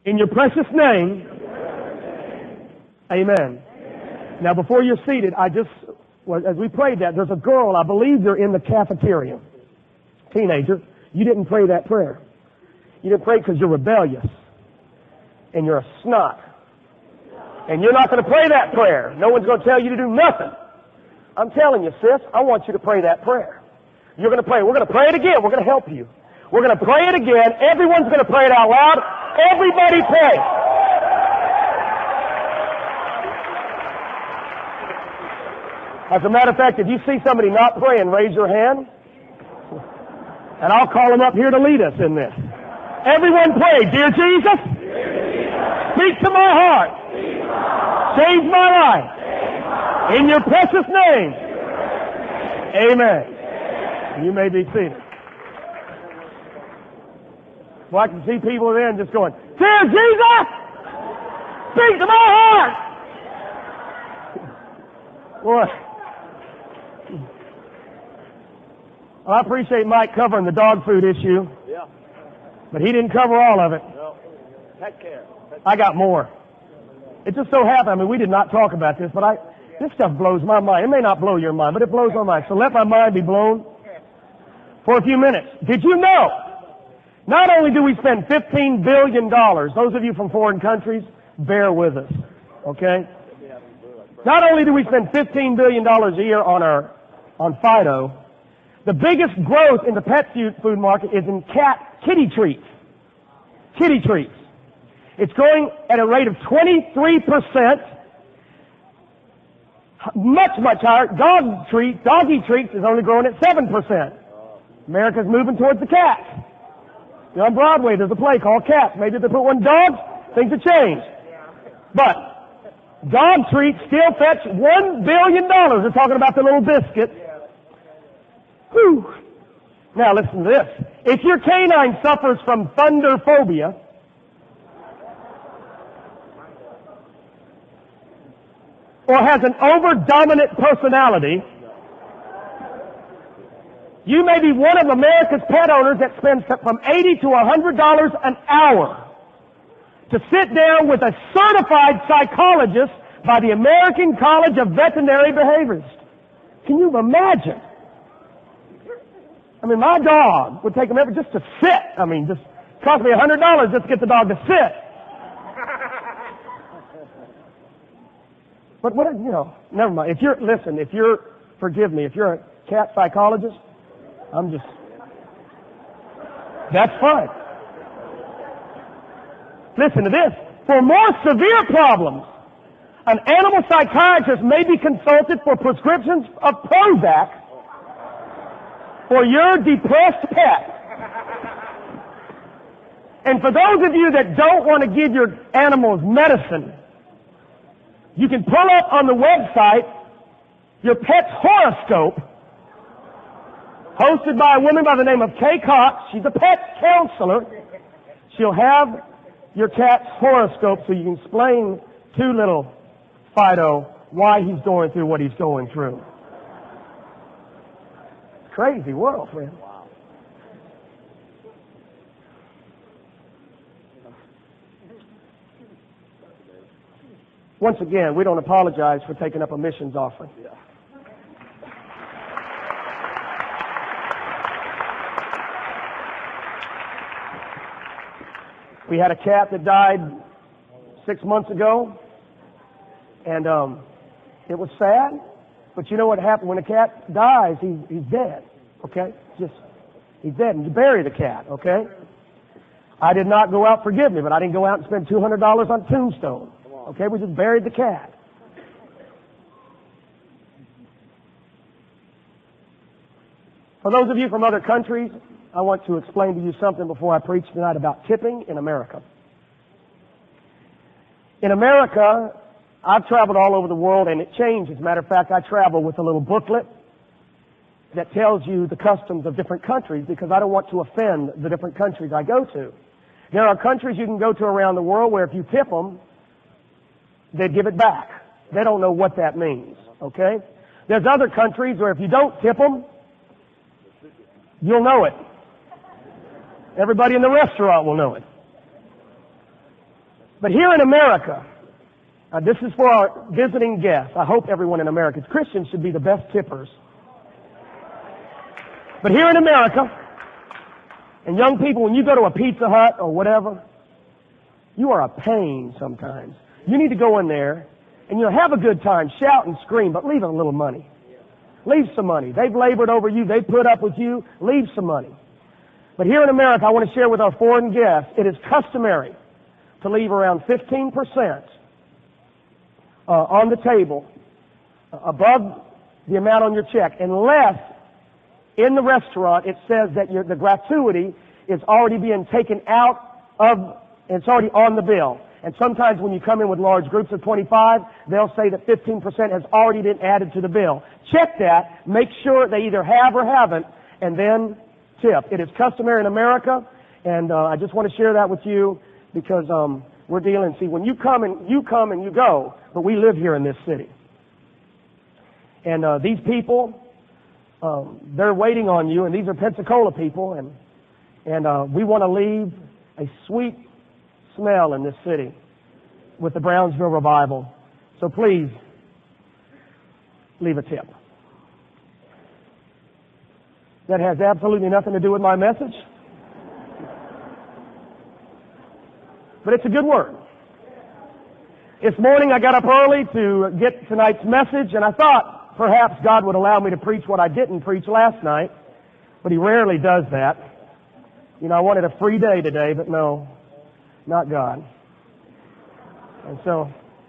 In your precious name, amen. Now, before you're seated, as we prayed that, there's a girl, I believe they're in the cafeteria, teenager. You didn't pray that prayer. You didn't pray because you're rebellious and you're a snot. And you're not going to pray that prayer. No one's going to tell you to do nothing. I'm telling you, sis, I want you to pray that prayer. You're going to pray. We're going to pray it again. We're going to help you. We're going to pray it again. Everyone's going to pray it out loud. Everybody pray. As a matter of fact, if you see somebody not praying, raise your hand. And I'll call them up here to lead us in this. Everyone pray. Dear Jesus, speak to my heart. Change my life. In your precious name. Amen. You may be seated. Well, I can see people then just going, Dear Jesus, speak to my heart. Boy. Well, I appreciate Mike covering the dog food issue. Yeah. But he didn't cover all of it. No. Pet care. I got more. It just so happened, we did not talk about this, but this stuff blows my mind. It may not blow your mind, but it blows my mind. So let my mind be blown for a few minutes. Did you know, not only do we spend $15 billion, those of you from foreign countries, bear with us, okay? Not only do we spend $15 billion a year on Fido, the biggest growth in the pet food market is in kitty treats. Kitty treats. It's growing at a rate of 23%, much higher. Doggy treats is only growing at 7%. America's moving towards the cats. You know, on Broadway, there's a play called Cats. Maybe if they put one dogs, things have changed. But dog treats still fetch $1 billion. They're talking about the little biscuit. Whew. Now listen to this. If your canine suffers from thunder phobia, or has an over-dominant personality, you may be one of America's pet owners that spends from $80 to $100 an hour to sit down with a certified psychologist by the American College of Veterinary Behaviorists. Can you imagine? I mean, my dog would take him ever just to sit. I mean, just cost me $100 just to get the dog to sit. But what, never mind. Forgive me, if you're a cat psychologist, that's fine. Listen to this. For more severe problems, an animal psychiatrist may be consulted for prescriptions of Prozac for your depressed pet. And for those of you that don't want to give your animals medicine, you can pull up on the website your pet's horoscope, hosted by a woman by the name of Kay Cox. She's a pet counselor. She'll have your cat's horoscope so you can explain to little Fido why he's going through what he's going through. Crazy world, friend. Once again, we don't apologize for taking up a missions offering. We had a cat that died 6 months ago, and it was sad. But you know what happened when a cat dies? He's dead. Okay, he's dead, and you bury the cat. Okay. I did not go out. Forgive me, but I didn't go out and spend $200 on tombstone. Okay, we just buried the cat. For those of you from other countries, I want to explain to you something before I preach tonight about tipping in America. In America, I've traveled all over the world, and it changed. As a matter of fact, I travel with a little booklet that tells you the customs of different countries because I don't want to offend the different countries I go to. There are countries you can go to around the world where if you tip them, they'd give it back. They don't know what that means, okay? There's other countries where if you don't tip them, you'll know it. Everybody in the restaurant will know it. But here in America, this is for our visiting guests. I hope everyone in America, Christians should be the best tippers. But here in America, and young people, when you go to a Pizza Hut or whatever, you are a pain sometimes. You need to go in there and have a good time, shout and scream, but leave a little money. Leave some money. They've labored over you. They've put up with you. Leave some money. But here in America, I want to share with our foreign guests, it is customary to leave around 15% on the table above the amount on your check, unless in the restaurant it says that the gratuity is already being taken out of, it's already on the bill. And sometimes when you come in with large groups of 25, they'll say that 15% has already been added to the bill. Check that, make sure they either have or haven't, and then tip. It is customary in America, and I just want to share that with you because we're dealing, see, when you come and you go, but we live here in this city. And these people, they're waiting on you, and these are Pensacola people, and we want to leave a sweet smell in this city with the Brownsville Revival. So please, leave a tip. That has absolutely nothing to do with my message. But it's a good word. This morning I got up early to get tonight's message, and I thought perhaps God would allow me to preach what I didn't preach last night, but He rarely does that. I wanted a free day today, but no, not God. And so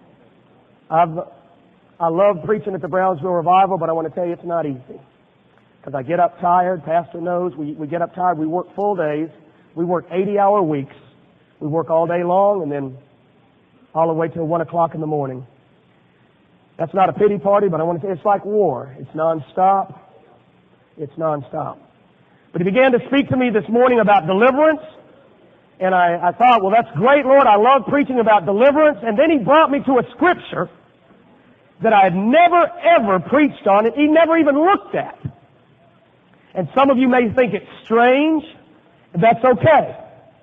I love preaching at the Brownsville Revival, but I want to tell you it's not easy. Because I get up tired, Pastor knows, we get up tired, we work full days, we work 80-hour weeks, we work all day long and then all the way till 1 o'clock in the morning. That's not a pity party, but I want to say it's like war. It's nonstop. It's nonstop. But He began to speak to me this morning about deliverance, and I thought, well, that's great, Lord, I love preaching about deliverance, and then He brought me to a scripture that I had never, ever preached on, and He never even looked at. And some of you may think it's strange, and that's okay.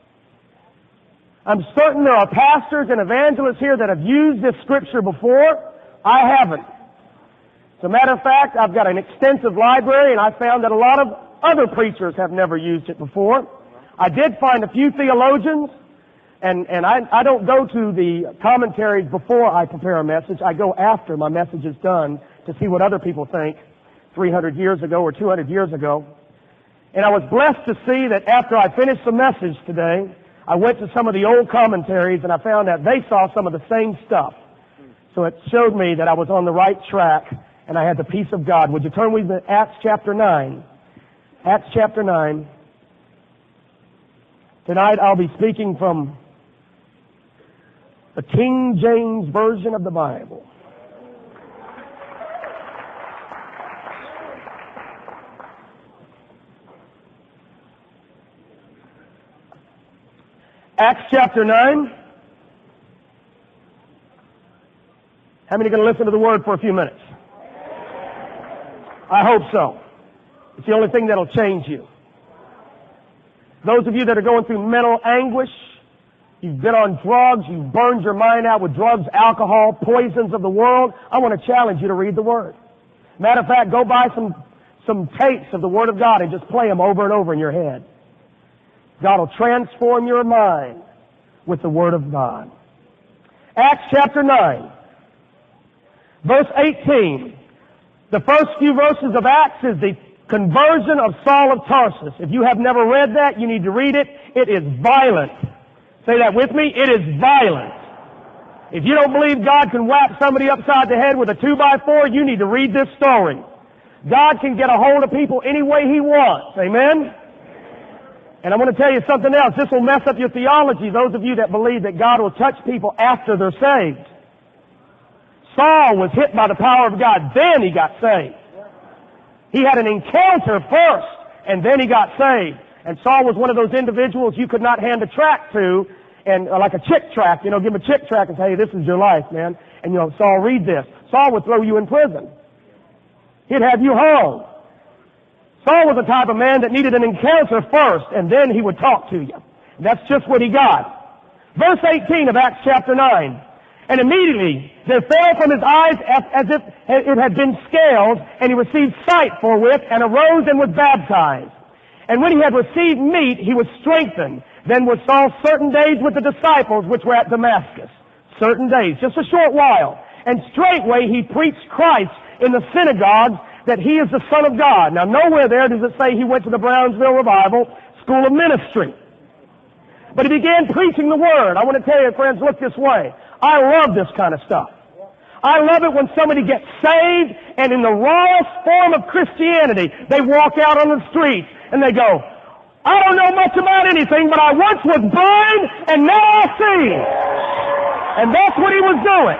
I'm certain there are pastors and evangelists here that have used this scripture before. I haven't. As a matter of fact, I've got an extensive library, and I found that a lot of other preachers have never used it before. I did find a few theologians, and I don't go to the commentaries before I prepare a message. I go after my message is done to see what other people think 300 years ago or 200 years ago. And I was blessed to see that after I finished the message today, I went to some of the old commentaries and I found that they saw some of the same stuff. So it showed me that I was on the right track and I had the peace of God. Would you turn with me to Acts chapter 9? Acts chapter 9. Tonight I'll be speaking from the King James Version of the Bible. Acts chapter 9. How many are going to listen to the Word for a few minutes? I hope so. It's the only thing that'll change you. Those of you that are going through mental anguish, you've been on drugs, you've burned your mind out with drugs, alcohol, poisons of the world, I want to challenge you to read the Word. Matter of fact, go buy some tapes of the Word of God and just play them over and over in your head. God will transform your mind with the Word of God. Acts chapter 9, verse 18. The first few verses of Acts is the conversion of Saul of Tarsus. If you have never read that, you need to read it. It is violent. Say that with me. It is violent. If you don't believe God can whack somebody upside the head with a 2x4, you need to read this story. God can get a hold of people any way He wants. Amen? And I'm going to tell you something else. This will mess up your theology, those of you that believe that God will touch people after they're saved. Saul was hit by the power of God, then he got saved. He had an encounter first, and then he got saved. And Saul was one of those individuals you could not hand a tract to, and like a chick tract, give him a chick tract and say, hey, this is your life, man. And Saul, read this. Saul would throw you in prison. He'd have you hung. Saul was the type of man that needed an encounter first, and then he would talk to you. And that's just what he got. Verse 18 of Acts chapter 9. And immediately there fell from his eyes as if it had been scales, and he received sight forthwith, and arose and was baptized. And when he had received meat, he was strengthened. Then was Saul certain days with the disciples which were at Damascus. Certain days, just a short while. And straightway he preached Christ in the synagogues, that he is the Son of God. Now nowhere there does it say he went to the Brownsville Revival School of Ministry. But he began preaching the Word. I want to tell you, friends, look this way. I love this kind of stuff. I love it when somebody gets saved and in the rawest form of Christianity, they walk out on the streets and they go, I don't know much about anything, but I once was blind and now I see. And that's what he was doing.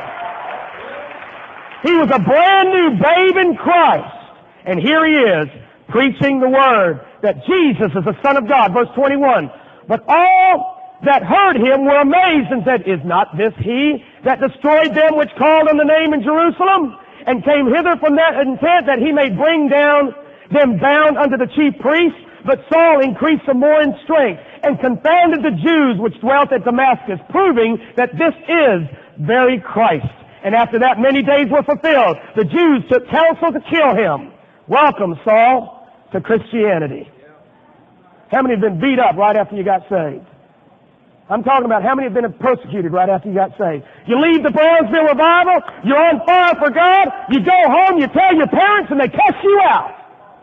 He was a brand new babe in Christ. And here he is, preaching the Word, that Jesus is the Son of God. Verse 21. But all that heard him were amazed and said, Is not this he that destroyed them which called on the name in Jerusalem, and came hither from that intent that he may bring down them bound unto the chief priests? But Saul increased some more in strength, and confounded the Jews which dwelt at Damascus, proving that this is very Christ. And after that many days were fulfilled. The Jews took counsel to kill him. Welcome, Saul, to Christianity. How many have been beat up right after you got saved? I'm talking about how many have been persecuted right after you got saved. You leave the Brownsville Revival, you're on fire for God, you go home, you tell your parents, and they cuss you out.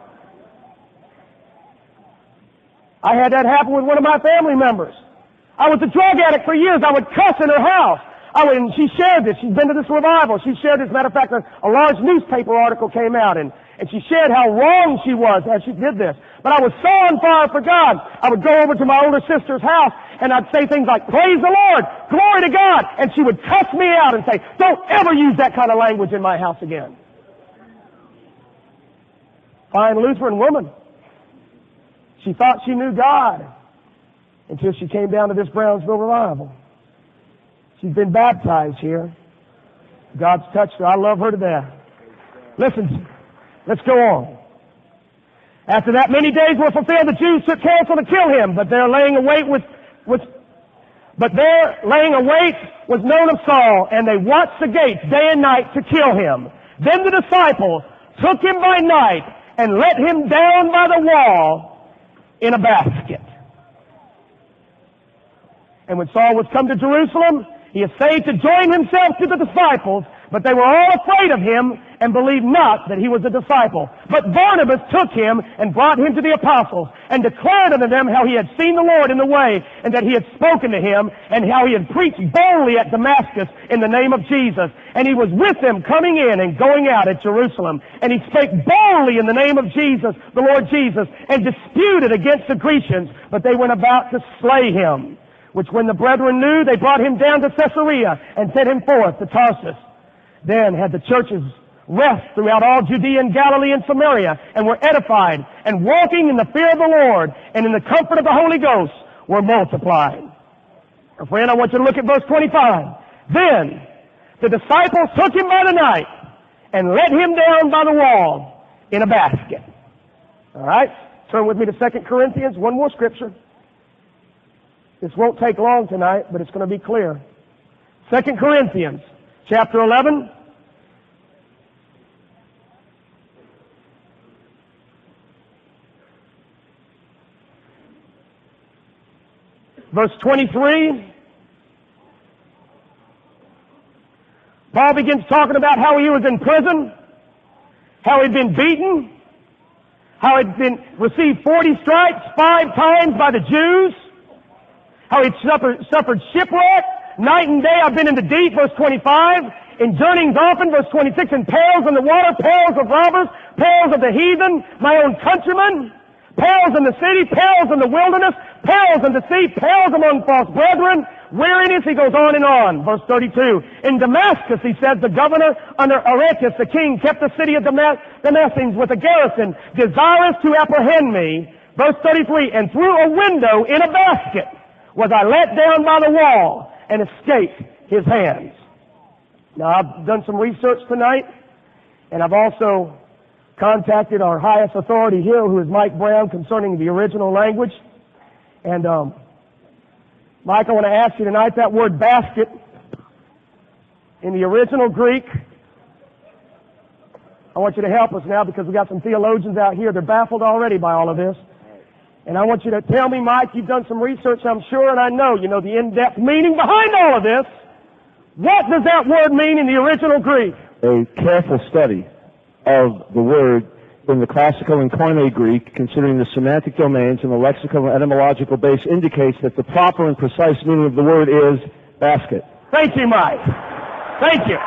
I had that happen with one of my family members. I was a drug addict for years. I would cuss in her house. And she shared this. She's been to this revival. She shared this. Matter of fact, a large newspaper article came out, and she shared how wrong she was as she did this. But I was so on fire for God, I would go over to my older sister's house, and I'd say things like, Praise the Lord, glory to God, and she would cuss me out and say, Don't ever use that kind of language in my house again. Fine Lutheran woman. She thought she knew God until she came down to this Brownsville revival. She's been baptized here. God's touched her. I love her to death. Listen, let's go on. After that many days were fulfilled, the Jews took counsel to kill him, but their laying await was known of Saul, and they watched the gates day and night to kill him. Then the disciples took him by night and let him down by the wall in a basket. And when Saul was come to Jerusalem, he essayed to join himself to the disciples, but they were all afraid of him and believed not that he was a disciple. But Barnabas took him and brought him to the apostles, and declared unto them how he had seen the Lord in the way, and that he had spoken to him, and how he had preached boldly at Damascus in the name of Jesus. And he was with them coming in and going out at Jerusalem. And he spake boldly in the name of Jesus, the Lord Jesus, and disputed against the Grecians, but they went about to slay him. Which when the brethren knew, they brought him down to Caesarea and sent him forth to Tarsus. Then had the churches rest throughout all Judea and Galilee and Samaria, and were edified, and walking in the fear of the Lord and in the comfort of the Holy Ghost were multiplied. Now, friend, I want you to look at verse 25. Then the disciples took him by the night and let him down by the wall in a basket. All right? Turn with me to 2 Corinthians, one more scripture. This won't take long tonight, but it's going to be clear. 2 Corinthians, chapter 11. Verse 23. Paul begins talking about how he was in prison, how he'd been beaten, how he'd received 40 stripes 5 times by the Jews, how he'd suffered shipwreck. Night and day I've been in the deep, verse 25. In journeyings often, verse 26. In perils in the water, perils of robbers, perils of the heathen, my own countrymen, perils in the city, perils in the wilderness, perils in the sea, perils among false brethren, weariness, he goes on and on. Verse 32. In Damascus, he says, the governor under Aretas, the king, kept the city of Damascus with a garrison, desirous to apprehend me. Verse 33. And through a window in a basket was I let down by the wall and escaped his hands. Now, I've done some research tonight, and I've also contacted our highest authority here, who is Mike Brown, concerning the original language. And Mike, I want to ask you tonight, that word basket in the original Greek, I want you to help us now because we got some theologians out here. They're baffled already by all of this. And I want you to tell me, Mike, you've done some research, I'm sure, and I know you know the in-depth meaning behind all of this. What does that word mean in the original Greek? A careful study of the word in the classical and Koine Greek, considering the semantic domains and the lexical and etymological base, indicates that the proper and precise meaning of the word is basket. Thank you, Mike. Thank you.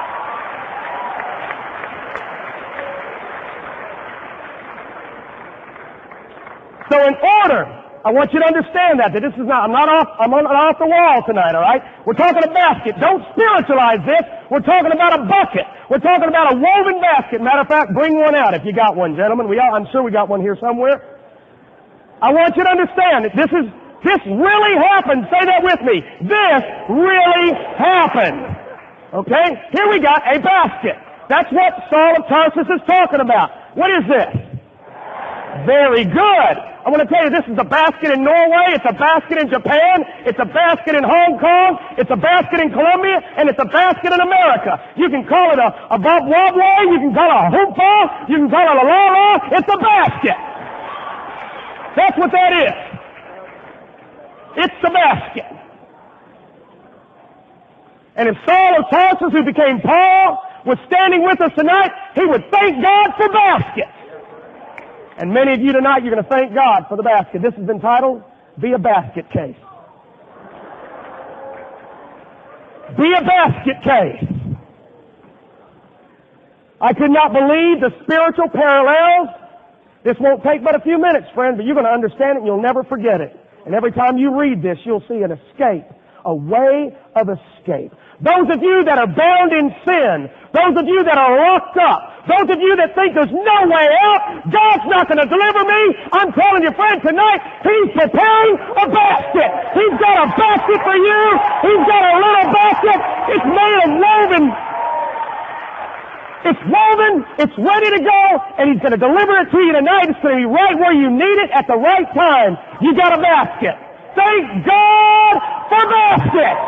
So in order, I want you to understand that this is not, I'm not off the wall tonight, all right? We're talking a basket. Don't spiritualize this. We're talking about a bucket. We're talking about a woven basket. Matter of fact, bring one out if you got one, gentlemen. I'm sure we got one here somewhere. I want you to understand that this really happened. Say that with me. This really happened. Okay? Here we got a basket. That's what Saul of Tarsus is talking about. What is this? Very good. I want to tell you, this is a basket in Norway, it's a basket in Japan, it's a basket in Hong Kong, it's a basket in Colombia, and it's a basket in America. You can call it a bob wobbly, you can call it a hoop ball, you can call it a la-la, it's a basket. That's what that is. It's the basket. And if Saul of Tarsus, who became Paul, was standing with us tonight, he would thank God for baskets. And many of you tonight, you're going to thank God for the basket. This is entitled, Be a Basket Case. Be a basket case. I could not believe the spiritual parallels. This won't take but a few minutes, friend, but you're going to understand it and you'll never forget it. And every time you read this, you'll see an escape, a way of escape. Those of you that are bound in sin, those of you that are locked up, those of you that think there's no way out, God's not going to deliver me, I'm telling you, friend, tonight, He's preparing a basket. He's got a basket for you. He's got a little basket. It's made of woven. It's woven. It's ready to go, and He's going to deliver it to you tonight. It's going to be right where you need it at the right time. You got a basket. Thank God for baskets.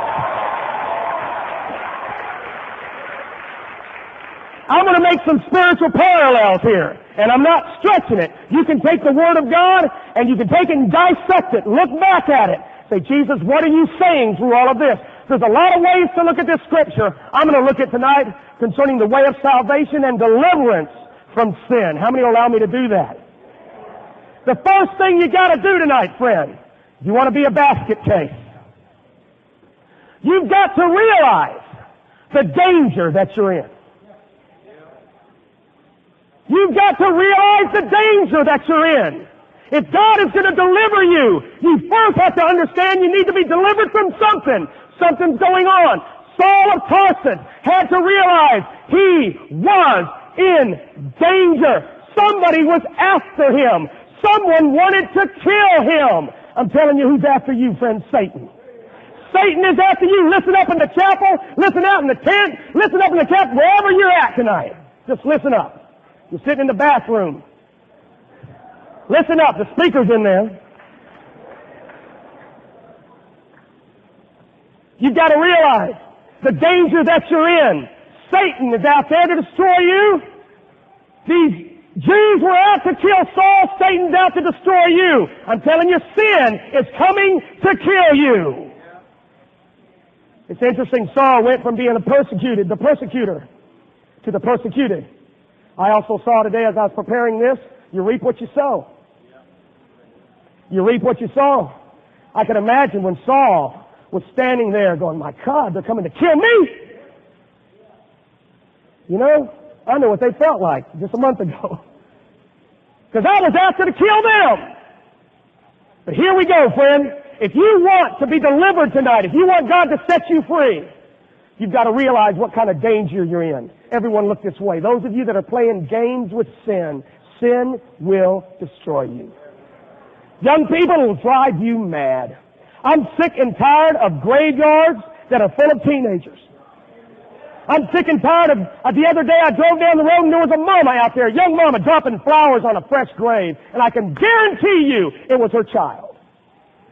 I'm going to make some spiritual parallels here, and I'm not stretching it. You can take the Word of God, and you can take it and dissect it, look back at it. Say, Jesus, what are you saying through all of this? There's a lot of ways to look at this Scripture. I'm going to look at tonight concerning the way of salvation and deliverance from sin. How many will allow me to do that? The first thing you got to do tonight, friend, you want to be a basket case. You've got to realize the danger that you're in. You've got to realize the danger that you're in. If God is going to deliver you, you first have to understand you need to be delivered from something. Something's going on. Saul of Tarsus had to realize he was in danger. Somebody was after him. Someone wanted to kill him. I'm telling you who's after you, friend, Satan. Satan is after you. Listen up in the chapel. Listen out in the tent. Listen up in the camp, wherever you're at tonight. Just listen up. You're sitting in the bathroom. Listen up. The speaker's in there. You've got to realize the danger that you're in. Satan is out there to destroy you. These Jews were out to kill Saul. Satan's out to destroy you. I'm telling you, sin is coming to kill you. It's interesting. Saul went from being the persecutor, to the persecuted. I also saw today as I was preparing this, you reap what you sow. You reap what you sow. I can imagine when Saul was standing there going, my God, they're coming to kill me. You know, I know what they felt like just a month ago. Because I was after to kill them. But here we go, friend. If you want to be delivered tonight, if you want God to set you free, you've got to realize what kind of danger you're in. Everyone look this way. Those of you that are playing games with sin, sin will destroy you. Young people, it will drive you mad. I'm sick and tired of graveyards that are full of teenagers. I'm sick and tired of the other day I drove down the road and there was a mama out there, a young mama, dropping flowers on a fresh grave. And I can guarantee you it was her child.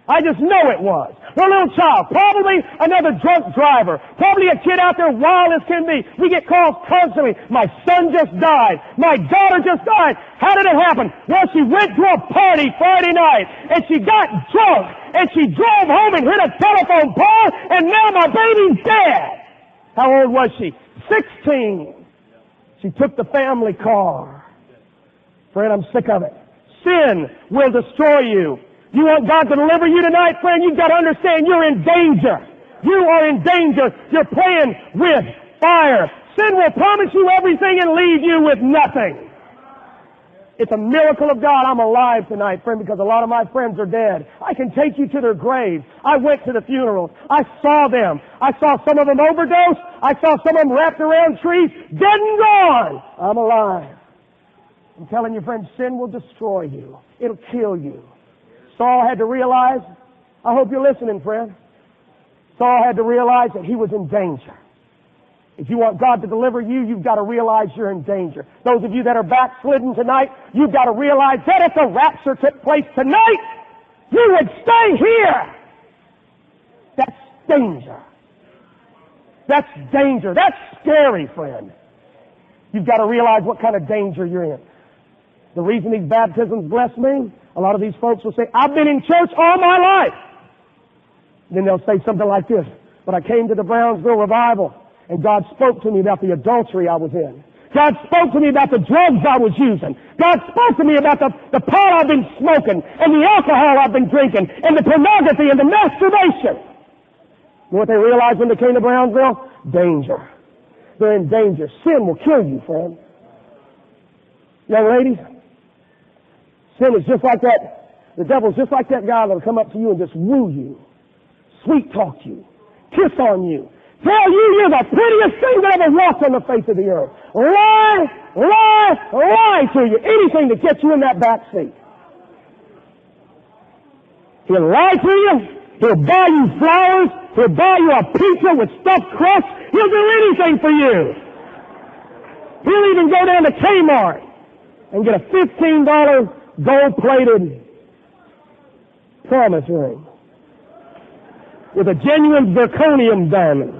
I just know it was. We're a little child, probably another drunk driver, probably a kid out there wild as can be. We get calls constantly. My son just died. My daughter just died. How did it happen? Well, she went to a party Friday night, and she got drunk, and she drove home and hit a telephone pole, and now my baby's dead. How old was she? 16. She took the family car. Friend, I'm sick of it. Sin will destroy you. You want God to deliver you tonight, friend? You've got to understand you're in danger. You are in danger. You're playing with fire. Sin will promise you everything and leave you with nothing. It's a miracle of God I'm alive tonight, friend, because a lot of my friends are dead. I can take you to their graves. I went to the funerals. I saw them. I saw some of them overdose. I saw some of them wrapped around trees, dead and gone. I'm alive. I'm telling you, friend, sin will destroy you. It'll kill you. Saul had to realize, I hope you're listening, friend. Saul had to realize that he was in danger. If you want God to deliver you, you've got to realize you're in danger. Those of you that are backslidden tonight, you've got to realize that if the rapture took place tonight, you would stay here. That's danger. That's danger. That's scary, friend. You've got to realize what kind of danger you're in. The reason these baptisms bless me, a lot of these folks will say, I've been in church all my life. Then they'll say something like this, but I came to the Brownsville revival, and God spoke to me about the adultery I was in. God spoke to me about the drugs I was using. God spoke to me about the pot I've been smoking, and the alcohol I've been drinking, and the pornography and the masturbation. You know what they realized when they came to Brownsville? Danger. They're in danger. Sin will kill you, friend. Young ladies, sin is just like that. The devil's just like that guy that'll come up to you and just woo you, sweet talk you, kiss on you, tell you you're the prettiest thing that ever walked on the face of the earth. Lie to you. Anything to get you in that back seat. He'll lie to you. He'll buy you flowers. He'll buy you a pizza with stuffed crust. He'll do anything for you. He'll even go down to Kmart and get a $15 gold-plated promise ring with a genuine zirconium diamond.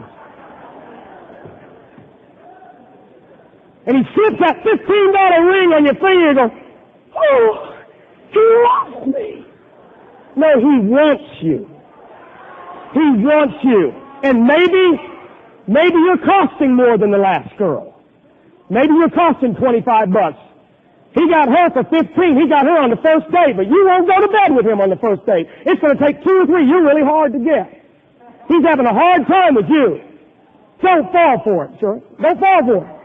And he slips that $15 ring on your finger and goes, oh, he loves me. No, he wants you. He wants you. And maybe you're costing more than the last girl. Maybe you're costing $25. He got her for 15. He got her on the first date, but you won't go to bed with him on the first date. It's going to take 2 or 3. You're really hard to get. He's having a hard time with you. Don't fall for it, sir. Don't fall for it.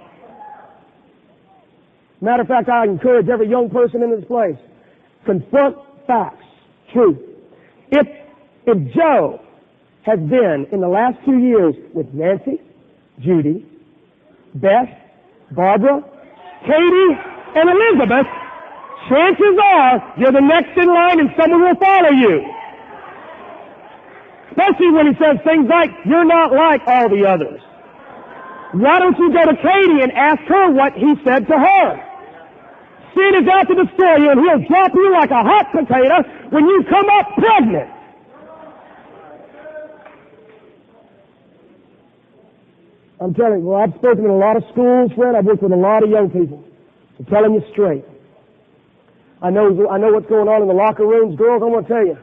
Matter of fact, I encourage every young person in this place, confront facts, truth. If Joe has been in the last 2 years with Nancy, Judy, Beth, Barbara, Katie, and Elizabeth, chances are you're the next in line and someone will follow you. Especially when he says things like, you're not like all the others. Why don't you go to Katie and ask her what he said to her? Sin is out to destroy you, and he'll drop you like a hot potato when you come up pregnant. I'm telling you, well, I've spoken in a lot of schools, friend. I've worked with a lot of young people. I'm telling you straight. I know what's going on in the locker rooms. Girls, I'm going to tell you.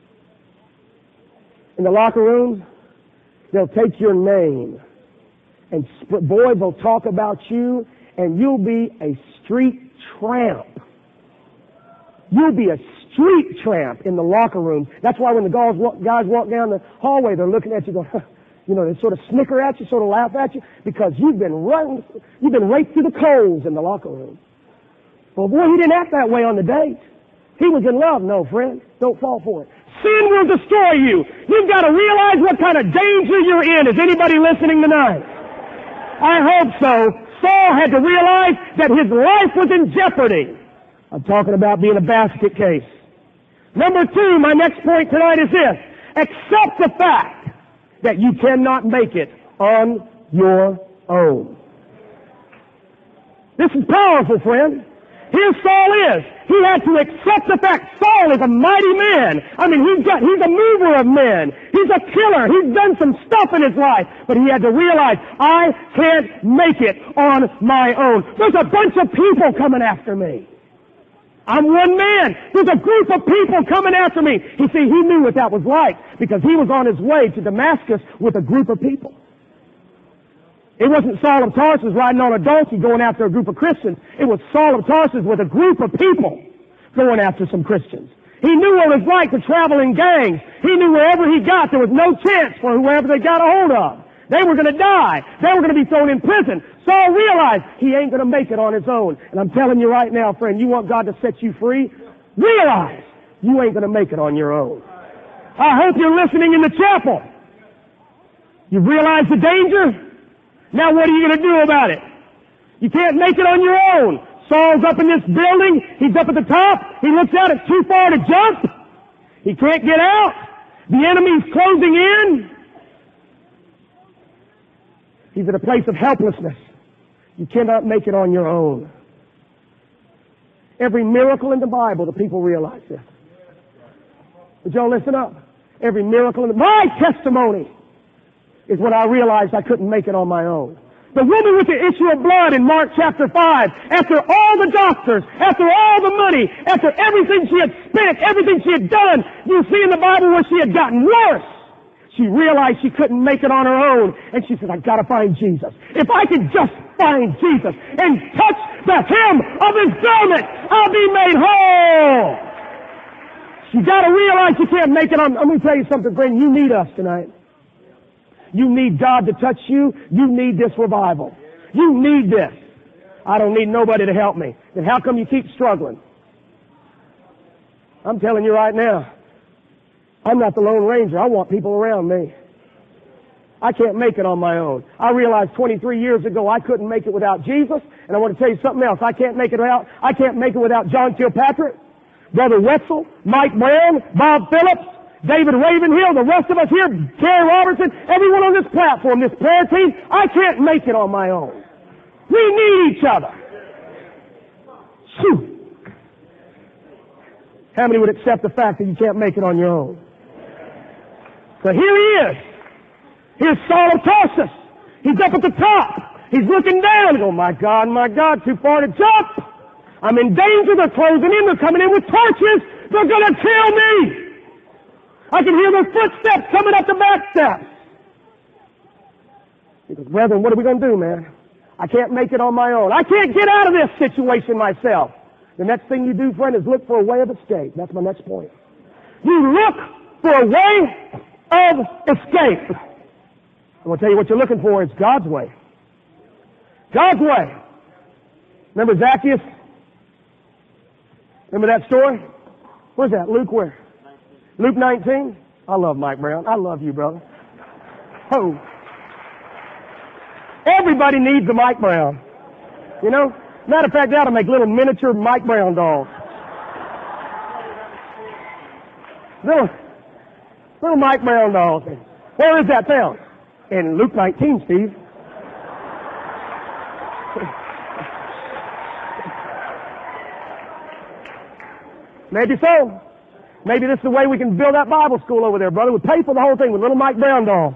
In the locker rooms, they'll take your name, and boys will talk about you, and you'll be a street tramp. You'll be a street tramp in the locker room. That's why when the guys walk down the hallway, they're looking at you going, you know, they sort of snicker at you, sort of laugh at you, because you've been raked through the coals in the locker room. Well, boy, he didn't act that way on the date. He was in love. No, friend, don't fall for it. Sin will destroy you. You've got to realize what kind of danger you're in. Is anybody listening tonight? I hope so. Saul had to realize that his life was in jeopardy. I'm talking about being a basket case. Number 2, my next point tonight is this. Accept the fact that you cannot make it on your own. This is powerful, friend. here Saul is. He had to accept the fact Saul is a mighty man. I mean, he's a mover of men. He's a killer. He's done some stuff in his life. But he had to realize, I can't make it on my own. There's a bunch of people coming after me. I'm one man. There's a group of people coming after me. You see, he knew what that was like because he was on his way to Damascus with a group of people. It wasn't Saul of Tarsus riding on a donkey going after a group of Christians. It was Saul of Tarsus with a group of people going after some Christians. He knew what it was like to travel in gangs. He knew wherever he got, there was no chance for whoever they got a hold of. They were going to die. They were going to be thrown in prison. Saul realized he ain't going to make it on his own. And I'm telling you right now, friend, you want God to set you free? Realize you ain't going to make it on your own. I hope you're listening in the chapel. You realize the danger? Now what are you going to do about it? You can't make it on your own. Saul's up in this building. He's up at the top. He looks out. It's too far to jump. He can't get out. The enemy's closing in. He's at a place of helplessness. You cannot make it on your own. Every miracle in the Bible, the people realize this. Would y'all listen up? Every miracle in my testimony is when I realized I couldn't make it on my own. The woman with the issue of blood in Mark chapter 5, after all the doctors, after all the money, after everything she had spent, everything she had done, you see in the Bible where she had gotten worse. She realized she couldn't make it on her own, and she said, I've got to find Jesus. If I could just find Jesus and touch the hem of his garment, I'll be made whole. You got to realize you can't make it on. Let me tell you something, friend. You need us tonight. You need God to touch you. You need this revival. You need this. I don't need nobody to help me. Then how come you keep struggling? I'm telling you right now, I'm not the Lone Ranger. I want people around me. I can't make it on my own. I realized 23 years ago I couldn't make it without Jesus. And I want to tell you something else. I can't make it without John Kilpatrick, Brother Wetzel, Mike Brown, Bob Phillips, David Ravenhill, the rest of us here, Terry Robertson, everyone on this platform, this prayer team. I can't make it on my own. We need each other. Phew. How many would accept the fact that you can't make it on your own? So here he is. Here's Saul of Tarsus. He's up at the top. He's looking down. He goes, my God, too far to jump. I'm in danger. They're closing in. They're coming in with torches. They're going to kill me. I can hear their footsteps coming up the back steps. He goes, brethren, what are we going to do, man? I can't make it on my own. I can't get out of this situation myself. The next thing you do, friend, is look for a way of escape. That's my next point. You look for a way of escape. I'm going to tell you what you're looking for. It's God's way. God's way. Remember Zacchaeus? Remember that story? Where's that? Luke where? Luke 19? I love Mike Brown. I love you, brother. Oh. Everybody needs a Mike Brown. You know? Matter of fact, they ought to make little miniature Mike Brown dolls. Little Mike Brown dolls. Where is that found? In Luke 19, Steve. Maybe so. Maybe this is the way we can build that Bible school over there, brother. We pay for the whole thing with little Mike Brown dolls.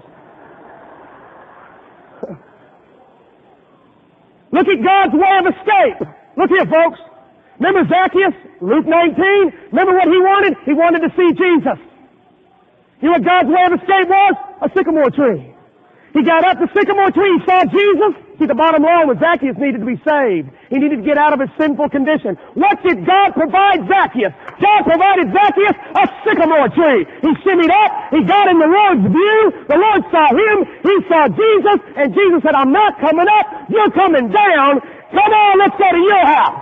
Look at God's way of escape. Look here, folks. Remember Zacchaeus? Luke 19? Remember what he wanted? He wanted to see Jesus. You know what God's way of escape was? A sycamore tree. He got up the sycamore tree, he saw Jesus. See, the bottom line was Zacchaeus needed to be saved. He needed to get out of his sinful condition. What did God provide Zacchaeus? God provided Zacchaeus a sycamore tree. He shimmied up. He got in the Lord's view. The Lord saw him. He saw Jesus. And Jesus said, I'm not coming up. You're coming down. Come on, let's go to your house.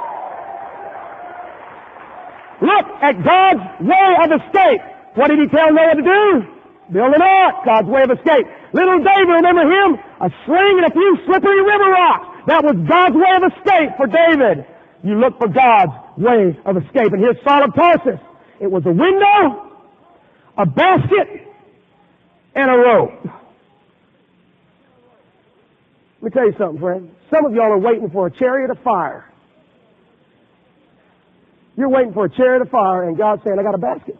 Look at God's way of escape. What did he tell Noah to do? Build an ark. God's way of escape. Little David, remember him? A sling and a few slippery river rocks. That was God's way of escape for David. You look for God's way of escape. And here's Saul of Tarsus. It was a window, a basket, and a rope. Let me tell you something, friend. Some of y'all are waiting for a chariot of fire. You're waiting for a chariot of fire, and God's saying, I got a basket.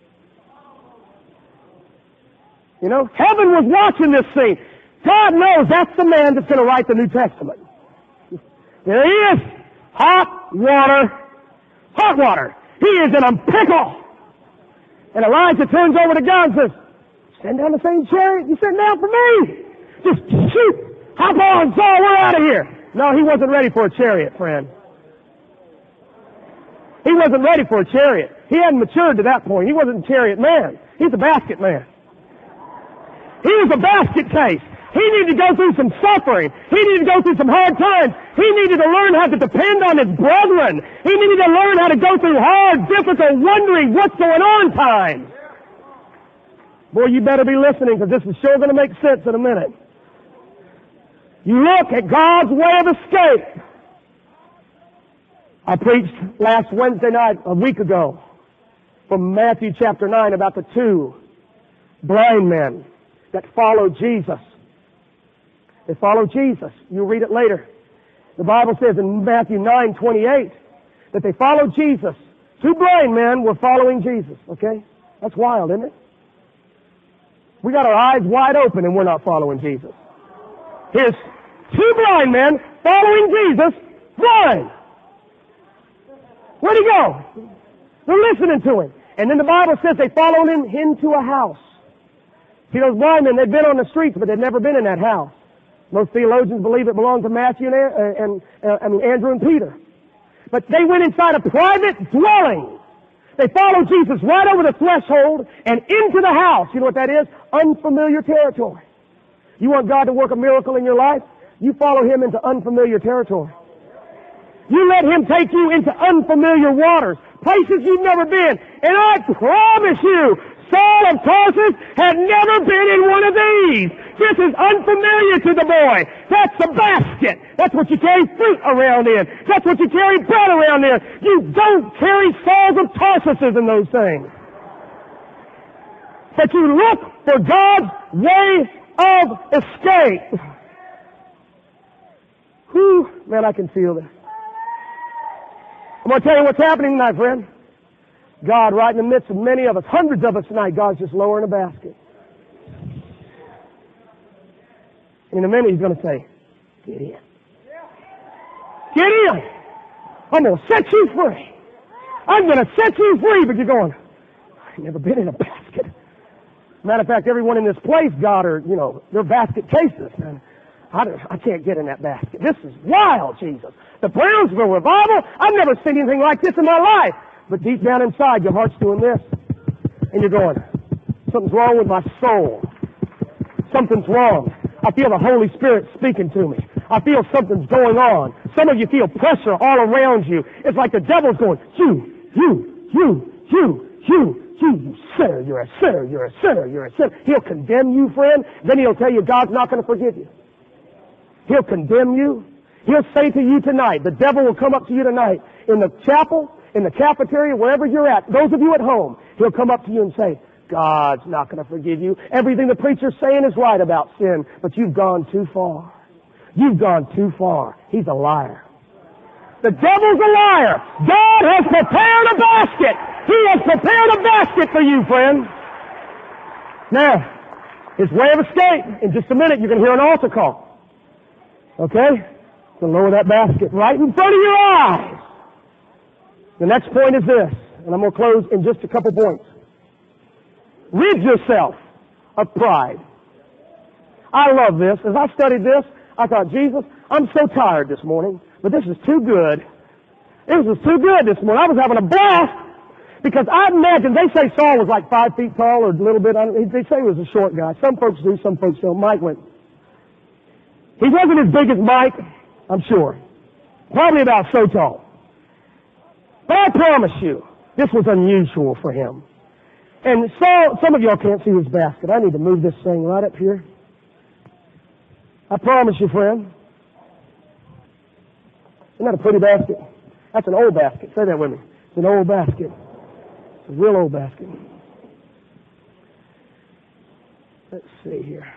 You know, heaven was watching this scene. God knows that's the man that's going to write the New Testament. There he is. Hot water. Hot water. He is in a pickle. And Elijah turns over to God and says, send down the same chariot you sent down for me. Just shoot. Hop on, Saul, we're out of here. No, he wasn't ready for a chariot, friend. He wasn't ready for a chariot. He hadn't matured to that point. He wasn't a chariot man. He's a basket man. He was a basket case. He needed to go through some suffering. He needed to go through some hard times. He needed to learn how to depend on his brethren. He needed to learn how to go through hard, difficult, wondering what's going on times. Boy, you better be listening, because this is sure going to make sense in a minute. You look at God's way of escape. I preached last Wednesday night, a week ago, from Matthew chapter 9 about the two blind men that followed Jesus. They followed Jesus. You'll read it later. The Bible says in Matthew 9:28 that they followed Jesus. Two blind men were following Jesus, okay? That's wild, isn't it? We got our eyes wide open and we're not following Jesus. Here's two blind men following Jesus, blind. Where'd he go? They're listening to him. And then the Bible says they followed him into a house. See, those blind men, they'd been on the streets, but they'd never been in that house. Most theologians believe it belonged to Matthew and Andrew and Peter. But they went inside a private dwelling. They followed Jesus right over the threshold and into the house. You know what that is? Unfamiliar territory. You want God to work a miracle in your life? You follow Him into unfamiliar territory. You let Him take you into unfamiliar waters, places you've never been. And I promise you, Saul of Tarsus had never been in one of these. This is unfamiliar to the boy. That's a basket. That's what you carry fruit around in. That's what you carry bread around in. You don't carry Sauls of Tarsuses in those things. But you look for God's way of escape. Whew, man, I can feel this. I'm going to tell you what's happening tonight, friend. God, right in the midst of many of us, hundreds of us tonight, God's just lowering a basket. In a minute, He's going to say, get in. Get in. I'm going to set you free. I'm going to set you free. But you're going, I've never been in a basket. Matter of fact, everyone in this place, God, are, they're basket cases. And I can't get in that basket. This is wild, Jesus. The Brownsville revival, I've never seen anything like this in my life. But deep down inside, your heart's doing this. And you're going, something's wrong with my soul. Something's wrong. I feel the Holy Spirit speaking to me. I feel something's going on. Some of you feel pressure all around you. It's like the devil's going, you sinner, you're a sinner, you're a sinner, you're a sinner. He'll condemn you, friend. Then he'll tell you God's not going to forgive you. He'll condemn you. He'll say to you tonight, the devil will come up to you tonight in the chapel, in the cafeteria, wherever you're at. Those of you at home, he'll come up to you and say, God's not going to forgive you. Everything the preacher's saying is right about sin, but you've gone too far. You've gone too far. He's a liar. The devil's a liar. God has prepared a basket. He has prepared a basket for you, friend. Now, His way of escape. In just a minute, you're going to hear an altar call. Okay? So lower that basket right in front of your eyes. The next point is this, and I'm going to close in just a couple points. Rid yourself of pride. I love this. As I studied this, I thought, Jesus, I'm so tired this morning, but this is too good. This was too good this morning. I was having a blast because I imagine, they say Saul was like 5 feet tall or a little bit, they say he was a short guy. Some folks do, some folks don't. Mike went. He wasn't as big as Mike, I'm sure. Probably about so tall. But I promise you, this was unusual for him. And Saul, some of y'all can't see his basket. I need to move this thing right up here. I promise you, friend. Isn't that a pretty basket? That's an old basket. Say that with me. It's an old basket. It's a real old basket. Let's see here.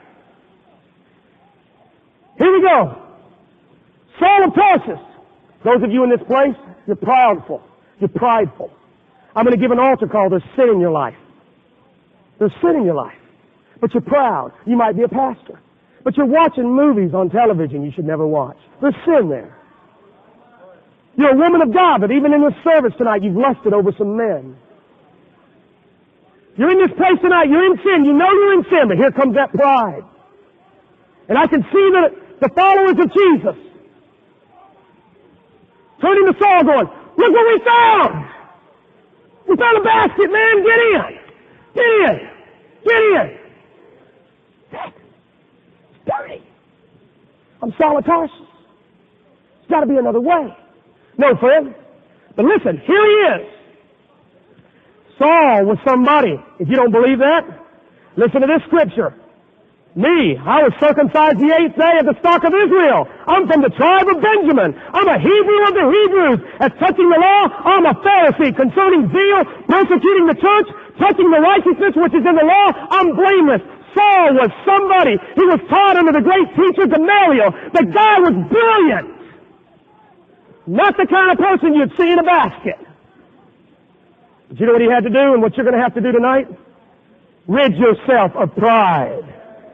Here we go. Saul of Tarsus. Those of you in this place, you're proudful. You're prideful. I'm going to give an altar call. There's sin in your life. There's sin in your life. But you're proud. You might be a pastor. But you're watching movies on television you should never watch. There's sin there. You're a woman of God, but even in this service tonight, you've lusted over some men. You're in this place tonight, you're in sin. You know you're in sin, but here comes that pride. And I can see the followers of Jesus turning to Saul going, look what we found! We found a basket, man! Get in! Get in! Get in! It's dirty. I'm Saul of Tarsus. There's got to be another way. No, friend. But listen, here he is. Saul was somebody. If you don't believe that, listen to this scripture. Me, I was circumcised the 8th day of the stock of Israel. I'm from the tribe of Benjamin. I'm a Hebrew of the Hebrews. As touching the law, I'm a Pharisee. Concerning zeal, persecuting the church, touching the righteousness which is in the law, I'm blameless. Saul was somebody. He was taught under the great teacher Gamaliel. The guy was brilliant. Not the kind of person you'd see in a basket. But you know what he had to do and what you're going to have to do tonight? Rid yourself of pride.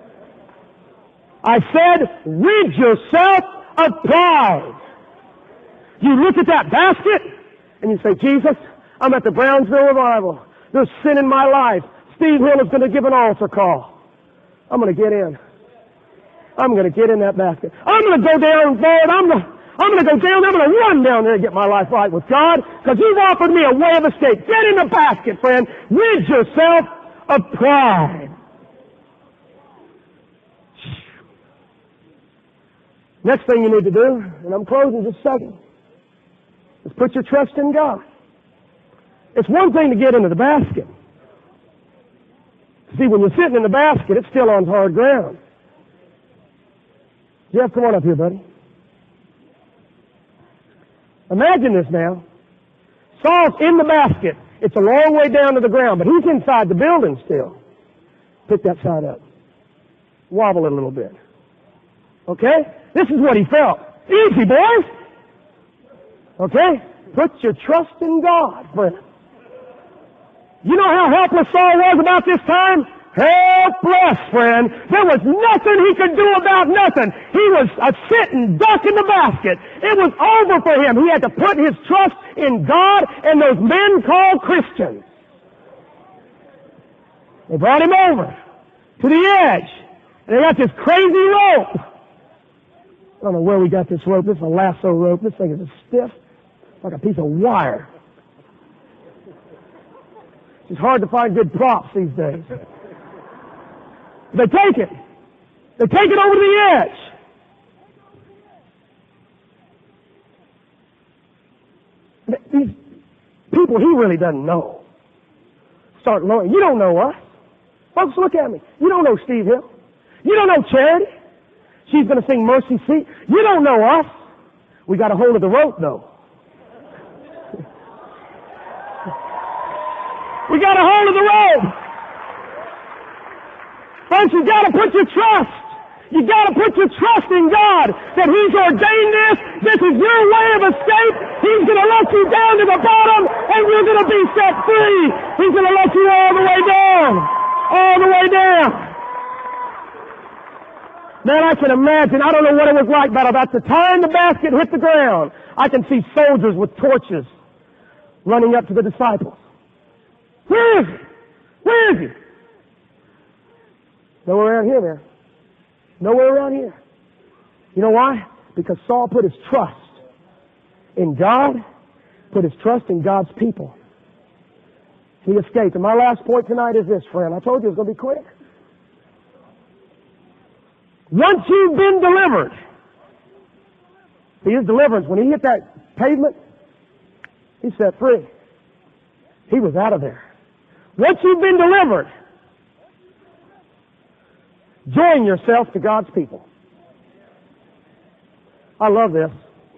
I said, rid yourself of pride. You look at that basket and you say, Jesus, I'm at the Brownsville Revival. There's sin in my life. Steve Hill is going to give an altar call. I'm going to get in. I'm going to get in that basket. I'm going to go down, Lord. I'm going to go down. I'm going to run down there and get my life right with God because you've offered me a way of escape. Get in the basket, friend. Rid yourself of pride. Next thing you need to do, and I'm closing just a second, is put your trust in God. It's one thing to get into the basket. See, when you're sitting in the basket, it's still on hard ground. Jeff, come on up here, buddy. Imagine this now. Saul's in the basket. It's a long way down to the ground, but he's inside the building still. Pick that side up. Wobble it a little bit. Okay? This is what he felt. Easy, boys. Okay? Put your trust in God, friend. You know how helpless Saul was about this time? Helpless, friend. There was nothing he could do about nothing. He was a sitting duck in the basket. It was over for him. He had to put his trust in God and those men called Christians. They brought him over to the edge. And they got this crazy rope. I don't know where we got this rope. This is a lasso rope. This thing is stiff, like a piece of wire. It's hard to find good props these days. They take it. They take it over to the edge. These people he really doesn't know start knowing. You don't know us. Folks, look at me. You don't know Steve Hill. You don't know Charity. She's going to sing Mercy Seat. You don't know us. We got a hold of the rope, though. We got a hold of the rope. Folks, you got to put your trust. You got to put your trust in God that He's ordained this. This is your way of escape. He's going to let you down to the bottom, and you're going to be set free. He's going to let you all the way down. All the way down. Man, I can imagine, I don't know what it was like, but about the time the basket hit the ground, I can see soldiers with torches running up to the disciples. Where is he? Where is he? Nowhere around here, man. Nowhere around here. You know why? Because Saul put his trust in God, put his trust in God's people. He escaped. And my last point tonight is this, friend. I told you it was going to be quick. Once you've been delivered, see his deliverance, when he hit that pavement, he set free. He was out of there. Once you've been delivered, join yourself to God's people. I love this.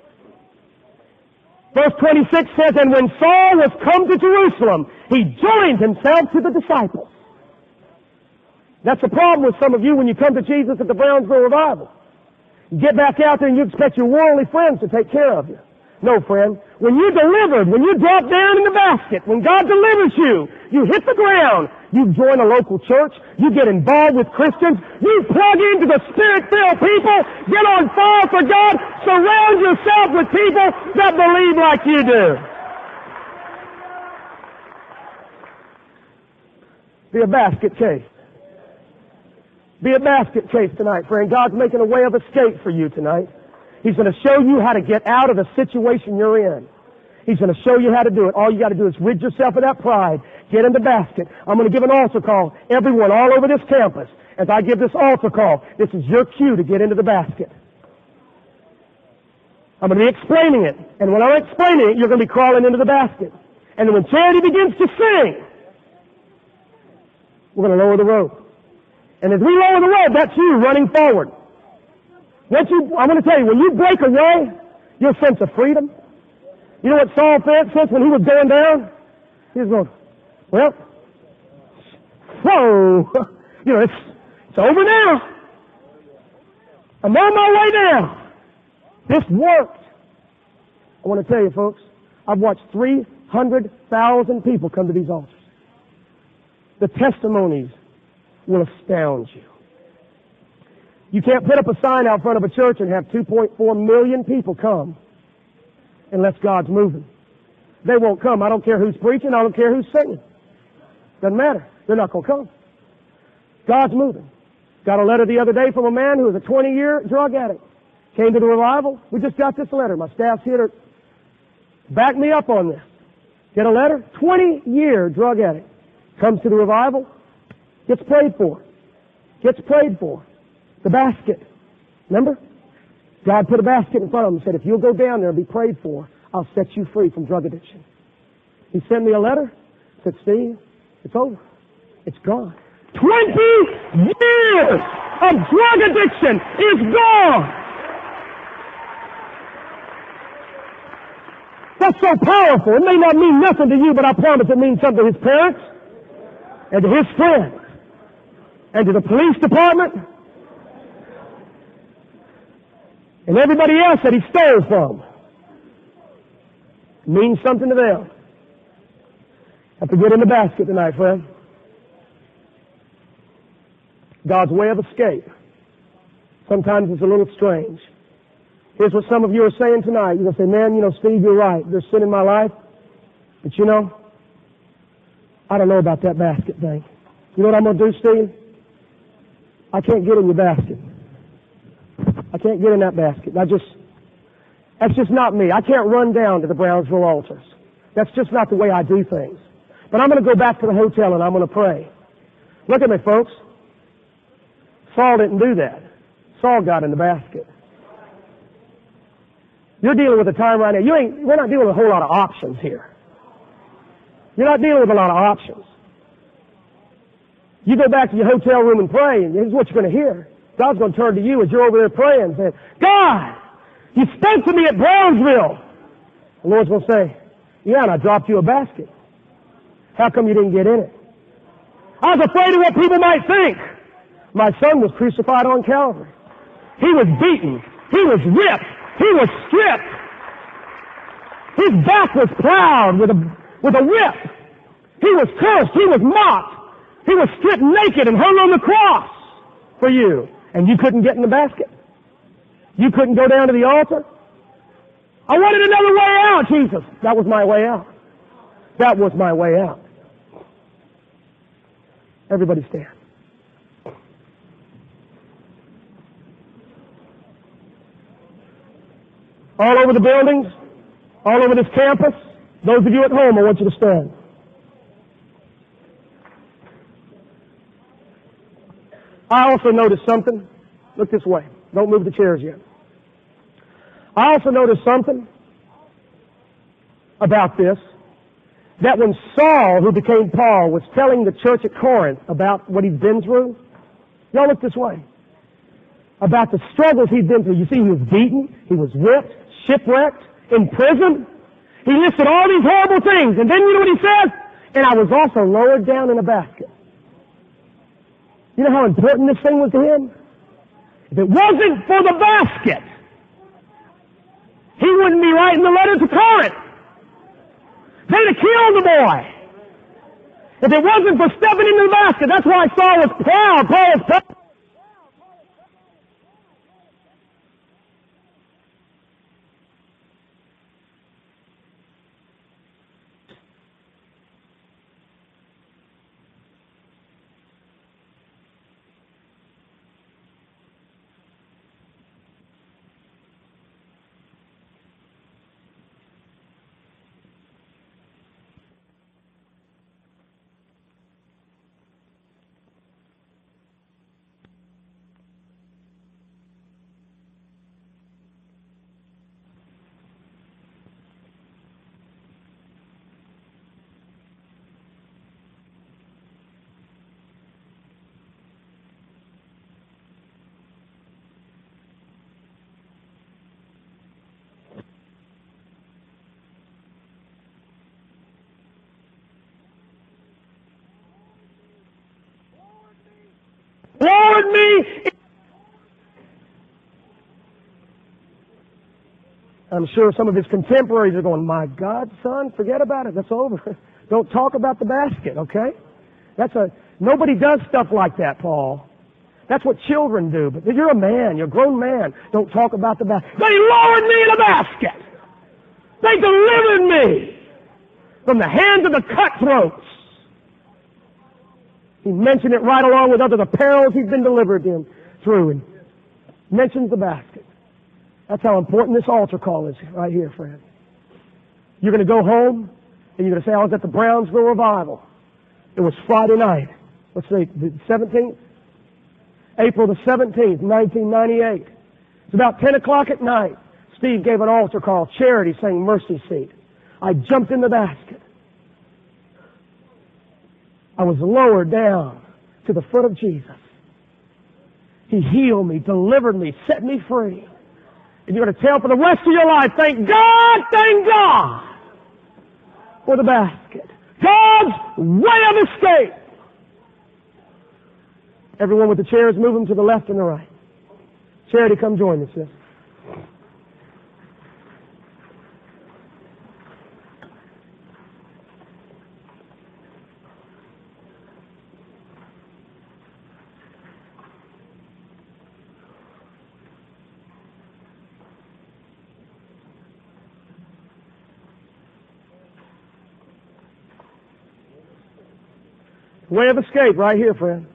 Verse 26 says, and when Saul was come to Jerusalem, he joined himself to the disciples. That's the problem with some of you when you come to Jesus at the Brownsville Revival. You get back out there and you expect your worldly friends to take care of you. No, friend. When you're delivered, when you drop down in the basket, when God delivers you, you hit the ground. You join a local church. You get involved with Christians. You plug into the Spirit-filled people. Get on fire for God. Surround yourself with people that believe like you do. Be a basket case. Be a basket case tonight, friend. God's making a way of escape for you tonight. He's going to show you how to get out of the situation you're in. He's going to show you how to do it. All you got to do is rid yourself of that pride. Get in the basket. I'm going to give an altar call. Everyone all over this campus, as I give this altar call, this is your cue to get into the basket. I'm going to be explaining it. And when I'm explaining it, you're going to be crawling into the basket. And when Charity begins to sing, we're going to lower the rope. And as we lower the rope, that's you running forward. I'm going to tell you, when you break away, your sense of freedom. You know what Saul sensed when he was going down? He was going, well, whoa, you know, it's over now. I'm on my way down. This worked. I want to tell you, folks, I've watched 300,000 people come to these altars. The testimonies will astound you. You can't put up a sign out front of a church and have 2.4 million people come unless God's moving. They won't come. I don't care who's preaching. I don't care who's singing. Doesn't matter. They're not going to come. God's moving. Got a letter the other day from a man who was a 20-year drug addict. Came to the revival. We just got this letter. My staff's here to back me up on this. Get a letter? 20-year drug addict. Comes to the revival. Gets prayed for. Gets prayed for. The basket. Remember? God put a basket in front of him and said, if you'll go down there and be prayed for, I'll set you free from drug addiction. He sent me a letter. Said, Steve, it's over. It's gone. 20 years of drug addiction is gone. That's so powerful. It may not mean nothing to you, but I promise it means something to his parents and to his friends and to the police department and everybody else that he stole from. It means something to them. Have to get in the basket tonight, friend. God's way of escape. Sometimes it's a little strange. Here's what some of you are saying tonight. You're going to say, man, you know, Steve, you're right. There's sin in my life. But you know, I don't know about that basket thing. You know what I'm going to do, Steve? I can't get in your basket. I can't get in that basket. That's just not me. I can't run down to the Brownsville altars. That's just not the way I do things. But I'm going to go back to the hotel and I'm going to pray. Look at me, folks. Saul didn't do that. Saul got in the basket. You're dealing with a time right now. We're not dealing with a whole lot of options here. You're not dealing with a lot of options. You go back to your hotel room and pray, and here's what you're going to hear. God's going to turn to you as you're over there praying and say, God, you spoke to me at Brownsville. The Lord's going to say, yeah, and I dropped you a basket. How come you didn't get in it? I was afraid of what people might think. My son was crucified on Calvary. He was beaten. He was whipped. He was stripped. His back was plowed with a whip. He was cursed. He was mocked. He was stripped naked and hung on the cross for you. And you couldn't get in the basket. You couldn't go down to the altar. I wanted another way out, Jesus. That was my way out. That was my way out. Everybody stand. All over the buildings, all over this campus, those of you at home, I want you to stand. I also noticed something. Look this way. Don't move the chairs yet. I also noticed something about this, that when Saul, who became Paul, was telling the church at Corinth about what he'd been through, y'all look this way, about the struggles he'd been through. You see, he was beaten, he was whipped, shipwrecked, in prison. He listed all these horrible things, and then you know what he says? And I was also lowered down in a basket. You know how important this thing was to him? If it wasn't for the basket, he wouldn't be writing the letter to Corinth. They'd have killed the boy. If it wasn't for stepping into the basket, that's why Saul was proud. Paul was proud. Lord me. I'm sure some of his contemporaries are going, my God, son, forget about it. That's over. Don't talk about the basket, okay? Nobody does stuff like that, Paul. That's what children do. But you're a man. You're a grown man. Don't talk about the basket. They lowered me in a basket. They delivered me from the hands of the cutthroats. He mentioned it right along with other the perils he's been delivered in through, and mentions the basket. That's how important this altar call is right here, friend. You're going to go home, and you're going to say, I was at the Brownsville Revival. It was Friday night. Let's see, the 17th? April the 17th, 1998. It's about 10 o'clock at night. Steve gave an altar call. Charity sang Mercy Seat. I jumped in the basket. I was lowered down to the foot of Jesus. He healed me, delivered me, set me free. And you're going to tell for the rest of your life, thank God for the basket. God's way of escape. Everyone with the chairs, move them to the left and the right. Charity, come join us, sis. Way of escape right here, friend.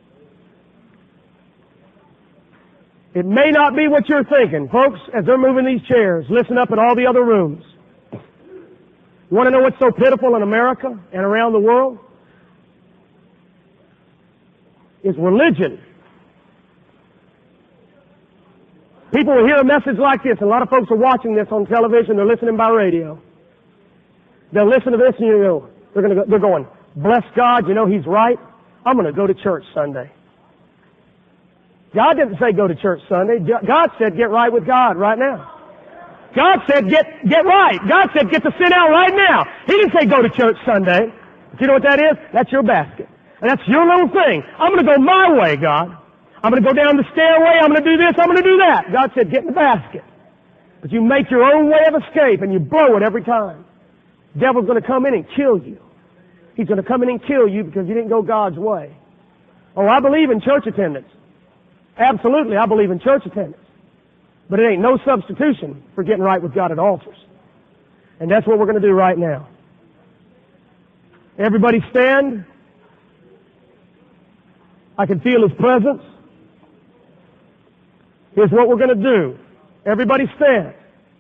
It may not be what you're thinking. Folks, as they're moving these chairs, listen up in all the other rooms. You want to know what's so pitiful in America and around the world? Is religion. People will hear a message like this, and a lot of folks are watching this on television, they're listening by radio. They'll listen to this and they're going, bless God, you know He's right. I'm going to go to church Sunday. God didn't say go to church Sunday. God said get right with God right now. God said get right. God said get the sin out right now. He didn't say go to church Sunday. But you know what that is? That's your basket. And that's your little thing. I'm going to go my way, God. I'm going to go down the stairway. I'm going to do this. I'm going to do that. God said get in the basket. But you make your own way of escape and you blow it every time. The devil's going to come in and kill you. He's going to come in and kill you because you didn't go God's way. Oh, I believe in church attendance. Absolutely, I believe in church attendance. But it ain't no substitution for getting right with God at altars. And that's what we're going to do right now. Everybody stand. I can feel His presence. Here's what we're going to do. Everybody stand.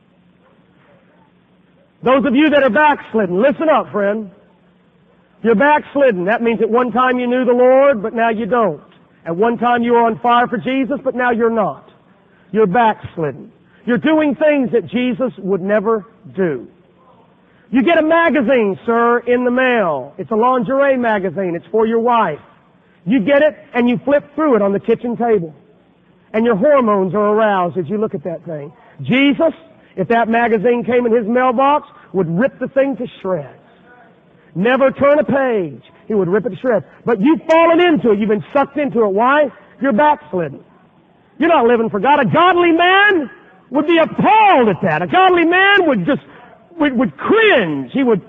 Those of you that are backslidden, listen up, friend. You're backslidden. That means at one time you knew the Lord, but now you don't. At one time you were on fire for Jesus, but now you're not. You're backslidden. You're doing things that Jesus would never do. You get a magazine, sir, in the mail. It's a lingerie magazine. It's for your wife. You get it, and you flip through it on the kitchen table. And your hormones are aroused as you look at that thing. Jesus, if that magazine came in His mailbox, would rip the thing to shreds. Never turn a page. He would rip it to shreds. But you've fallen into it. You've been sucked into it. Why? You're backslidden. You're not living for God. A godly man would be appalled at that. A godly man would just, would cringe. He would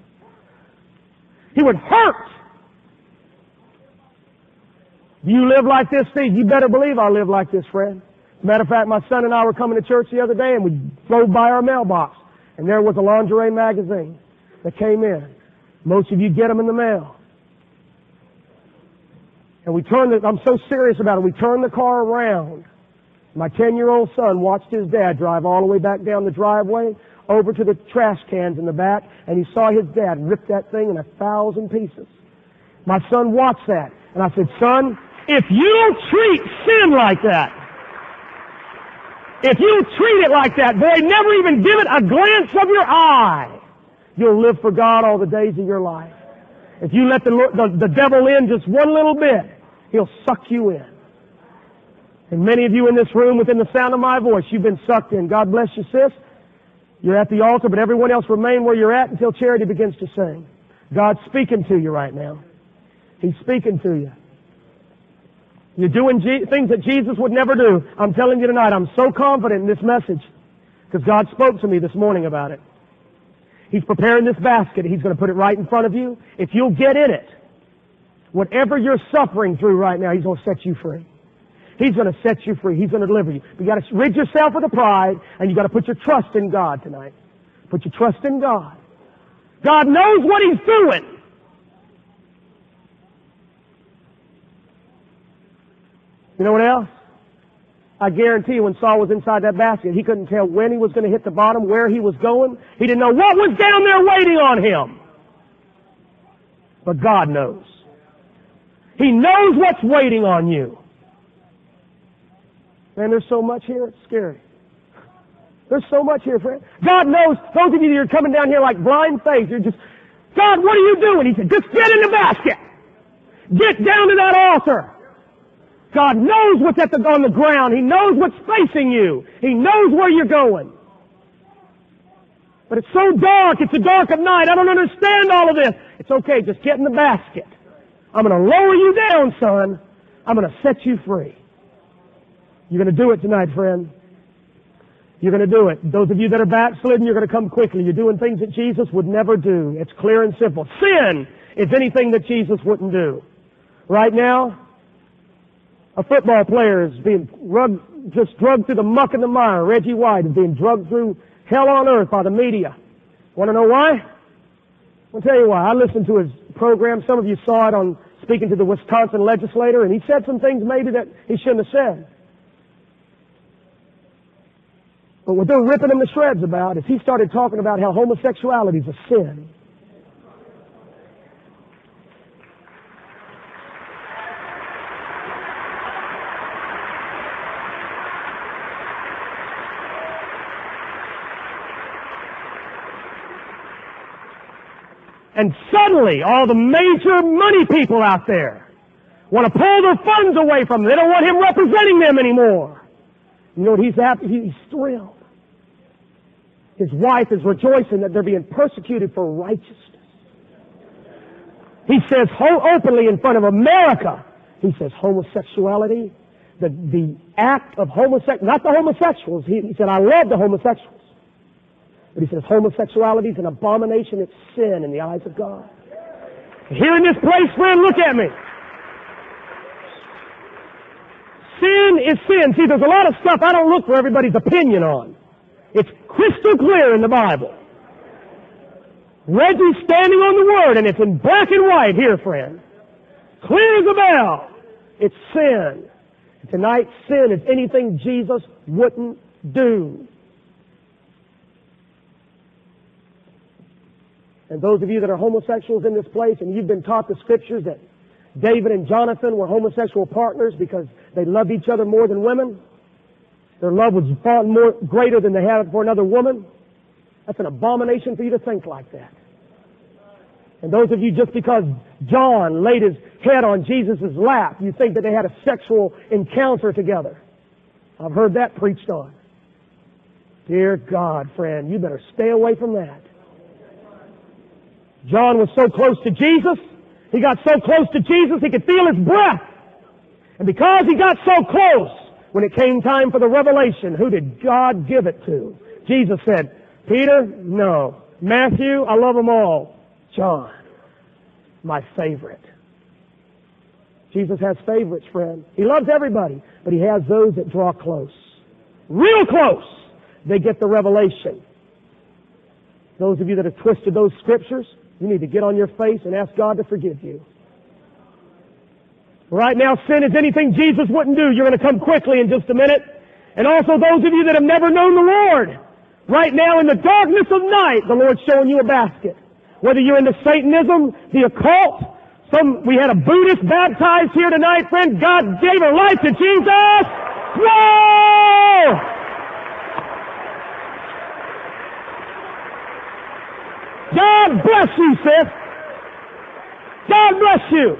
hurt. Do you live like this, Steve? You better believe I live like this, friend. As a matter of fact, my son and I were coming to church the other day, and we drove by our mailbox, and there was a lingerie magazine that came in. Most of you get them in the mail. And I'm so serious about it, we turned the car around. My 10-year-old son watched his dad drive all the way back down the driveway, over to the trash cans in the back, and he saw his dad rip that thing in 1,000 pieces. My son watched that, and I said, son, if you treat sin like that, if you treat it like that, boy, never even give it a glance of your eye, you'll live for God all the days of your life. If you let the devil in just one little bit, he'll suck you in. And many of you in this room, within the sound of my voice, you've been sucked in. God bless you, sis. You're at the altar, but everyone else remain where you're at until Charity begins to sing. God's speaking to you right now. He's speaking to you. You're doing things that Jesus would never do. I'm telling you tonight, I'm so confident in this message because God spoke to me this morning about it. He's preparing this basket. He's going to put it right in front of you. If you'll get in it, whatever you're suffering through right now, He's going to set you free. He's going to set you free. He's going to deliver you. But you got to rid yourself of the pride, and you got to put your trust in God tonight. Put your trust in God. God knows what He's doing. You know what else? I guarantee you when Saul was inside that basket, he couldn't tell when he was going to hit the bottom, where he was going. He didn't know what was down there waiting on him. But God knows. He knows what's waiting on you. Man, there's so much here, it's scary. There's so much here, friend. God knows, those of you that are coming down here like blind faith, you're just, God, what are you doing? He said, just get in the basket. Get down to that altar. God knows what's on the ground. He knows what's facing you. He knows where you're going. But it's so dark. It's a dark of night. I don't understand all of this. It's okay. Just get in the basket. I'm going to lower you down, son. I'm going to set you free. You're going to do it tonight, friend. You're going to do it. Those of you that are backslidden, you're going to come quickly. You're doing things that Jesus would never do. It's clear and simple. Sin is anything that Jesus wouldn't do. Right now, a football player is being drugged through the muck and the mire. Reggie White is being drugged through hell on earth by the media. Want to know why? I'll tell you why. I listened to his program. Some of you saw it on speaking to the Wisconsin legislator, and he said some things maybe that he shouldn't have said. But what they're ripping him to shreds about is he started talking about how homosexuality is a sin. And suddenly, all the major money people out there want to pull their funds away from them. They don't want him representing them anymore. You know what he's happy? He's thrilled. His wife is rejoicing that they're being persecuted for righteousness. He says openly in front of America, he says homosexuality, the act of not the homosexuals. He said, I love the homosexuals. But he says homosexuality is an abomination. It's sin in the eyes of God. Here in this place, friend, look at me. Sin is sin. See, there's a lot of stuff I don't look for everybody's opinion on. It's crystal clear in the Bible. Reggie's standing on the Word, and it's in black and white here, friend. Clear as a bell. It's sin. Tonight, sin is anything Jesus wouldn't do. And those of you that are homosexuals in this place, and you've been taught the Scriptures that David and Jonathan were homosexual partners because they loved each other more than women. Their love was far more greater than they had for another woman. That's an abomination for you to think like that. And those of you, just because John laid his head on Jesus' lap, you think that they had a sexual encounter together. I've heard that preached on. Dear God, friend, you better stay away from that. John was so close to Jesus. He got so close to Jesus he could feel his breath. And because he got so close, When it came time for the revelation, who did God give it to? Jesus said, Peter, no. Matthew, I love them all. John, my favorite. Jesus has favorites, friend. He loves everybody, but He has those that draw close. Real close. They get the revelation. Those of you that have twisted those scriptures, you need to get on your face and ask God to forgive you. Right now, sin is anything Jesus wouldn't do. You're going to come quickly in just a minute. And also those of you that have never known the Lord. Right now, in the darkness of night, the Lord's showing you a basket. Whether you're into Satanism, the occult, we had a Buddhist baptized here tonight, friend. God gave her life to Jesus. Whoa! God bless you, sis. God bless you.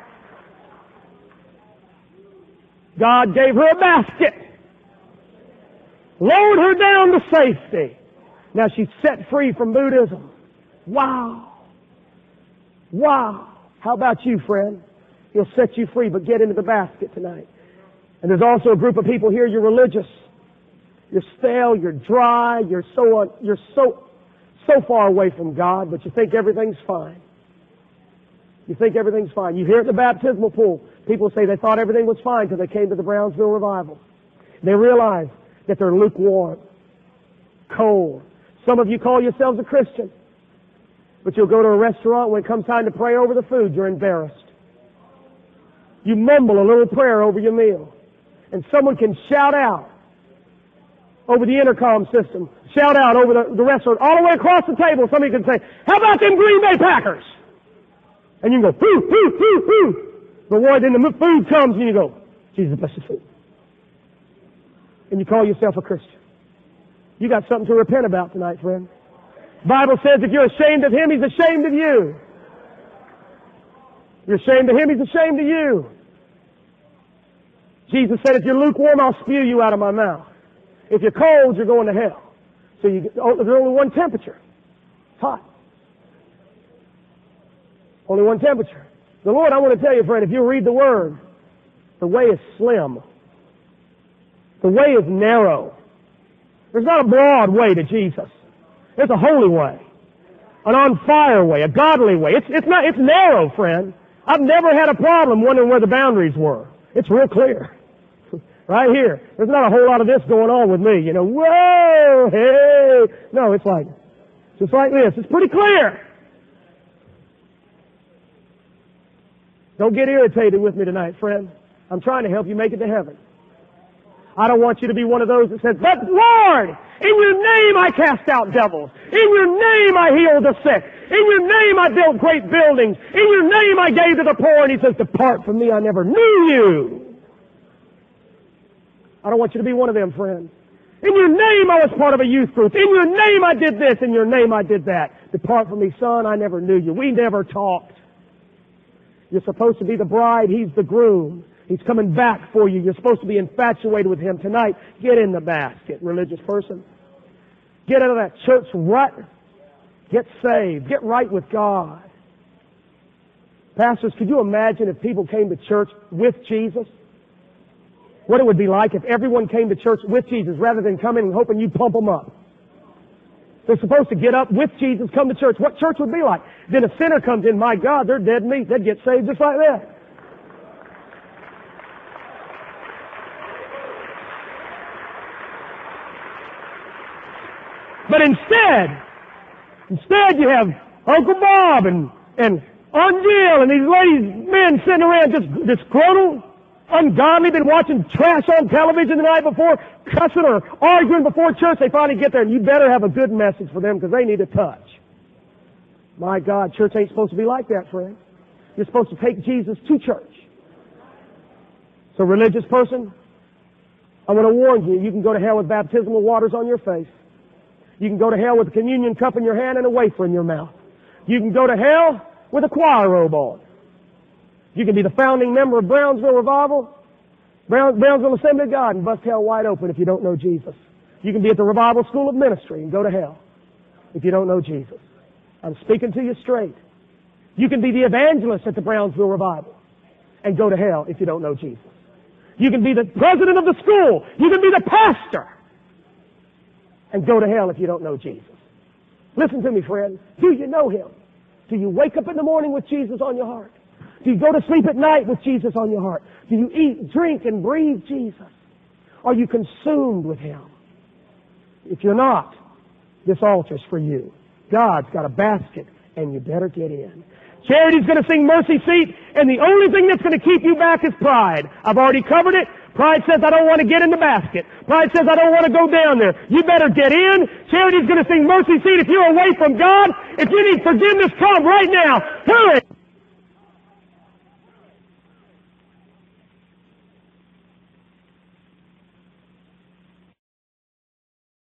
God gave her a basket. Lowered her down to safety. Now she's set free from Buddhism. Wow. Wow. How about you, friend? He'll set you free, but get into the basket tonight. And there's also a group of people here, you're religious. You're stale, you're dry, you're so far away from God, but you think everything's fine. You think everything's fine. You hear it at the baptismal pool. People say they thought everything was fine until they came to the Brownsville revival. They realize that they're lukewarm, cold. Some of you call yourselves a Christian, but you'll go to a restaurant when it comes time to pray over the food, you're embarrassed. You mumble a little prayer over your meal. And someone can shout out over the intercom system, shout out over the restaurant, all the way across the table. Somebody can say, how about them Green Bay Packers? And you can go, hoo, hoo, hoo, hoo. But boy, then the food comes and you go, Jesus bless the food. And you call yourself a Christian. You got something to repent about tonight, friend. The Bible says if you're ashamed of Him, He's ashamed of you. If you're ashamed of Him, He's ashamed of you. Jesus said, if you're lukewarm, I'll spew you out of my mouth. If you're cold, you're going to hell. So there's only one temperature. It's hot. Only one temperature. The Lord, I want to tell you, friend, if you read the Word, the way is slim. The way is narrow. There's not a broad way to Jesus. There's a holy way. An on-fire way. A godly way. It's narrow, friend. I've never had a problem wondering where the boundaries were. It's real clear. Right here. There's not a whole lot of this going on with me. You know, whoa, hey. No, it's like, just like this. It's pretty clear. Don't get irritated with me tonight, friend. I'm trying to help you make it to heaven. I don't want you to be one of those that says, but Lord, in your name I cast out devils. In your name I healed the sick. In your name I built great buildings. In your name I gave to the poor. And He says, depart from me, I never knew you. I don't want you to be one of them, friend. In your name I was part of a youth group. In your name I did this. In your name I did that. Depart from me, son, I never knew you. We never talked. You're supposed to be the bride. He's the groom. He's coming back for you. You're supposed to be infatuated with Him tonight. Get in the basket, religious person. Get out of that church rut. Get saved. Get right with God. Pastors, could you imagine if people came to church with Jesus? What it would be like if everyone came to church with Jesus rather than coming and hoping you'd pump them up. They're supposed to get up with Jesus, come to church. What church would be like? Then a sinner comes in, my God, they're dead meat. They'd get saved just like that. But instead you have Uncle Bob and Aunt Jill and these ladies, men sitting around just disgruntled, ungodly, been watching trash on television the night before, cussing or arguing before church. They finally get there, and you better have a good message for them because they need a touch. My God, church ain't supposed to be like that, friend. You're supposed to take Jesus to church. So, religious person, I want to warn you, you can go to hell with baptismal waters on your face. You can go to hell with a communion cup in your hand and a wafer in your mouth. You can go to hell with a choir robe on. You can be the founding member of Brownsville Revival, Brownsville Assembly of God, and bust hell wide open if you don't know Jesus. You can be at the Revival School of Ministry and go to hell if you don't know Jesus. I'm speaking to you straight. You can be the evangelist at the Brownsville Revival and go to hell if you don't know Jesus. You can be the president of the school. You can be the pastor. And go to hell if you don't know Jesus. Listen to me, friend. Do you know Him? Do you wake up in the morning with Jesus on your heart? Do you go to sleep at night with Jesus on your heart? Do you eat, drink, and breathe Jesus? Are you consumed with Him? If you're not, this altar's for you. God's got a basket, and you better get in. Charity's going to sing Mercy Seat, and the only thing that's going to keep you back is pride. I've already covered it. Pride says, I don't want to get in the basket. Pride says, I don't want to go down there. You better get in. Charity's going to sing Mercy Seat. If you're away from God, if you need forgiveness, come right now. Hurry!